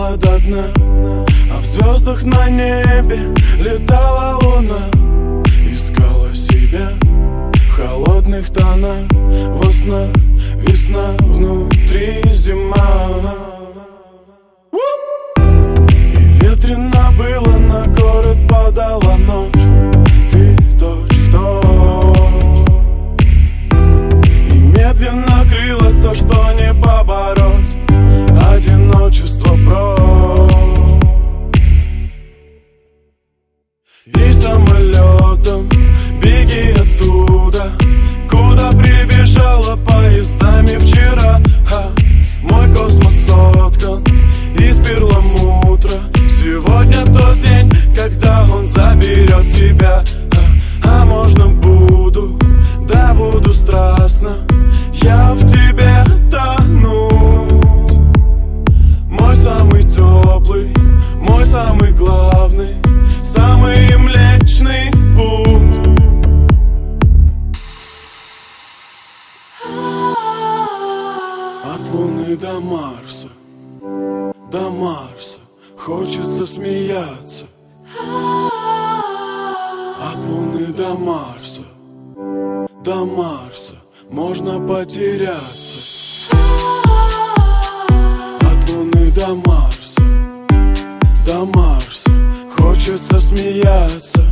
до дна, а в звездах на небе летала луна. Искала себя в холодных тонах, во снах весна, внутри зима. И ветрено было, на город падала ночь. Ты точь в точь, и медленно крыло то, что не побороть. Одиночество прочь. И самолетом беги оттуда, куда прибежала поездами вчера. Мой космос соткан из перламутра. Сегодня тот день, когда он заберет тебя. А можно буду, да буду страстно я в тебе тону. Мой самый теплый, мой самый главный, самый млечный путь. От Луны до Марса, до Марса хочется смеяться. От Луны до Марса, до Марса можно потеряться. От Луны до Марса, до Марса хочется смеяться.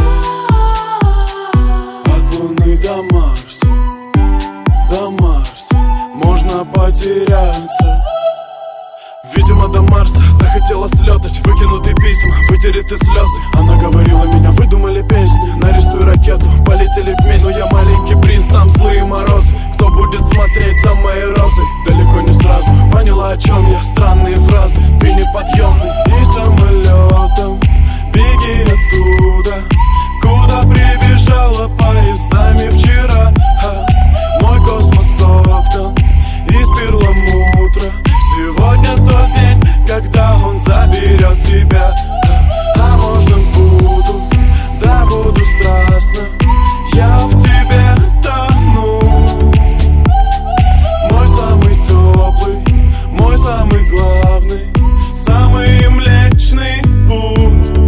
От Луны до Марса, до Марса можно потеряться. Видимо, до Марса захотела слетать, выкинутые письма, вытереты слезы. Она говорила, меня выдумали песни, нарисуй ракету, полетели вместе. Но я маленький принц, там злые морозы. Кто будет смотреть за моей розой? Далеко не сразу поняла, о чем я, странные фразы. Ты неподъемный. И самолетом беги оттуда, куда прибежала поездами вчера. Мой космос соткан из перламутра. Сегодня тот день, когда он заберет тебя. А можно буду, да буду страстно я в тебе тону. Мой самый теплый, мой самый главный, самый млечный путь.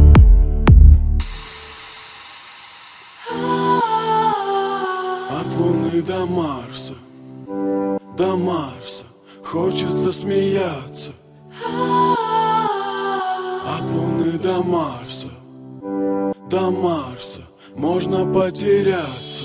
От Луны до Марса, до Марса хочется смеяться. От Луны до Марса, до Марса можно потеряться.